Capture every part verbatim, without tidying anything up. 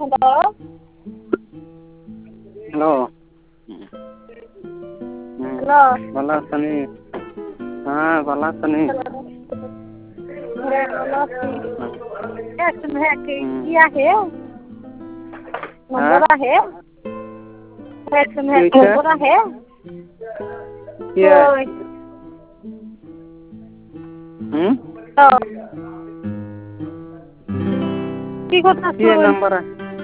Hello hello hello ভালো আছেন? হ্যাঁ ভালো আছেন? হ্যাঁ ভালো আছি হ্যাঁ কি आहे नंबर आहे नंबर आहे होय হুম কি কথা কি নাম্বার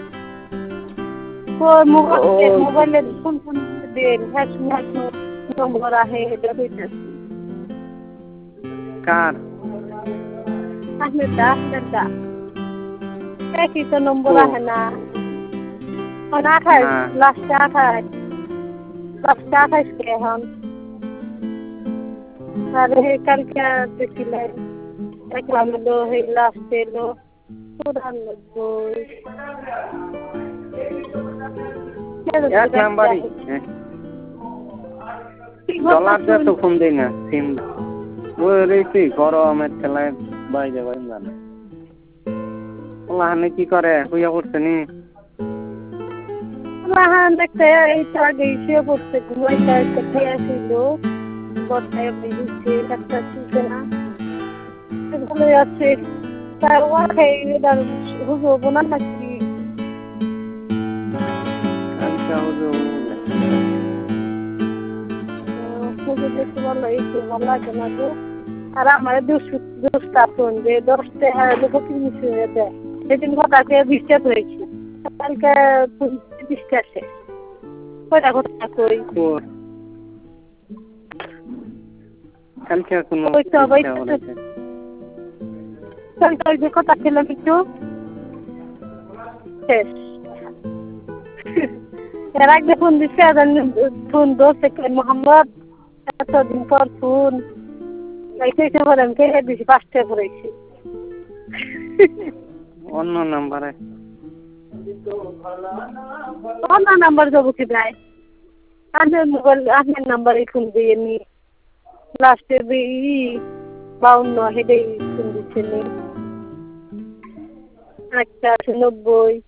होय मोबाईल मोबाईल फोन फोन देईल ह्याच ह्याच नंबर आहे हे भेटेल কার ahmeda ahmeda काय तिचा नंबर आहे ना पण আঠাইশ লাস্টে আঠাইশ লাস্টে আঠাইশ কে এখন আরে কালকে দেখিলে দেখলাম এলো এই লাস্ট এলো চুরানব্বই এক নাম্বারই ডলার দিয়ে তো ফোন দেই না সিম ওই রয়েছি গরমের ঠেলায় বাইরে বাইরে জানে ওখানে কি করে হইয়া পড়ছে নি লাহান দেখতে এই আগে শুয়ে পড়ছে ঘুমাইতে দেখতে আসিল বর্তায় বেরিয়েছে ডাক্তার শুনছে না ভালো আছে তার ওয়া খেয়ে তার হুজুর বোনা নাকি কালকে হুজুর হুজুর দেখতে ভালো হয়েছে ভালো লাগে না তো আর আমার দুশ দুশটা ফোন যে দশটা লোক কিনছে দেয় সেদিন ঘটাকে বিশ্বাস হয়েছে কালকে বিশ্বাস শেষ কয়টা ঘটনা কই কালকে কোনো কালকে ওই যে কথা ছিল কিছু শেষ এর আগে ফোন দিচ্ছে ফোন দোষে মোহাম্মদ এতদিন পর ফোন এইটা বলেন কে বেশি পাঁচটা পড়েছি অন্য নাম্বারে অন্য নাম্বার যাবো কি ভাই আপনার মোবাইল আপনার নাম্বারে ফোন দিয়ে নি লাস্টে ই বাউন্ন হেডে ফোন দিচ্ছে নি একটা আছে নব্বই